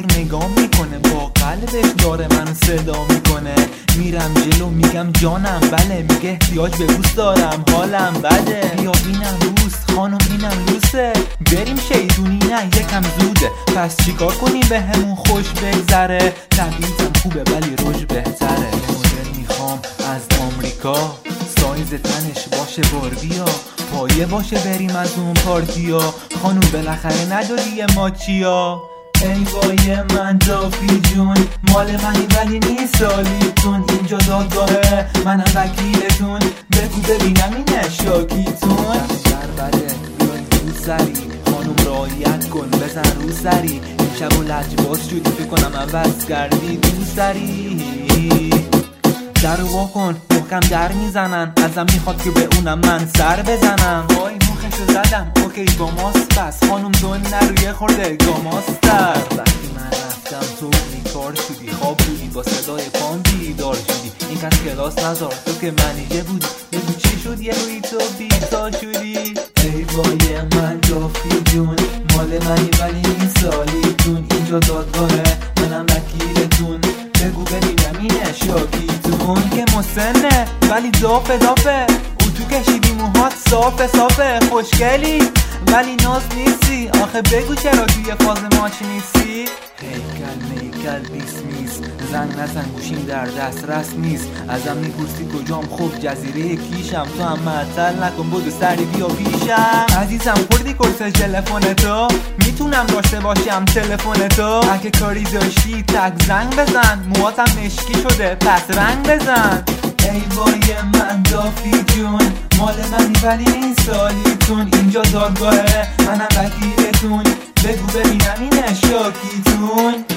دور نگاه میکنه، با قلبش داره من صدا میکنه. میرم جلو میگم جانم بله، میگه احتیاج به بوس دارم حالم بده. بیا اینم بوس خانم اینم لوسه، بریم شیطونی نه یکم زوده. پس چیکار کنیم به همون خوش بگذره، طبیعتم خوبه ولی روش بهتره. مدل میخوام از آمریکا، سایز تنش باشه باربیا، پایه باشه بریم از اون پارتیا. خانوم بالاخره نداری یه ماچیا. ای وای من دافی جون، مال منی ولی نیست سالیتون. اینجا دادگاهه منم وکیلتون، بگو ببینم اینه شاکیتون. بربره بیای تو سری، خانوم رعایت کن بزن رو سری. این شب و لجباز شدی فکر کنم عوض کردی تو سری. در رو واکن محکم در میزنن، ازم میخواد که به اونم من سر بزنم. وای مخشو زدم اوکی با ماست، پس خانوم دون نروی خورده گاماستر. وقتی من رفتم تو بیکار شدی، خواب بودی با صدای پام بیدار شدی. این کس کلاس نذار تو که منیجه بودی، بگو چی شد یه روی تو بیتا شدی. ای وای من دافی جون، مال منی ولی این سالیتون. اینجا دادگاهه منم وکیلتون، بگو ببینم اینه شاکیتون. که مسنه ولی دافه او تو کشیدی موهات صافه خوشگلی ولی ناز نیستی. آخه بگو چرا توی فاز ماچ نیستی. هیکل بیس میز، زنگ نزن گوشیم در دسترس نیست. ازم میپرسی کجام، خب جزیره کیشم. تو هم معطل نکن بدو سری بیا پیشم. عزیزم خوردی کرس تلفنتو، میتونم داشته باشم تلفنتو. اگه کاری داشتی تک زنگ بزن، موهاتم مشکی شده پس رنگ بزن. ای وای من دافی جون، مال منی ولی این سالیتون. اینجا دادگاهه منم وکیلتون، بگو ببینم اینه شاکیتون.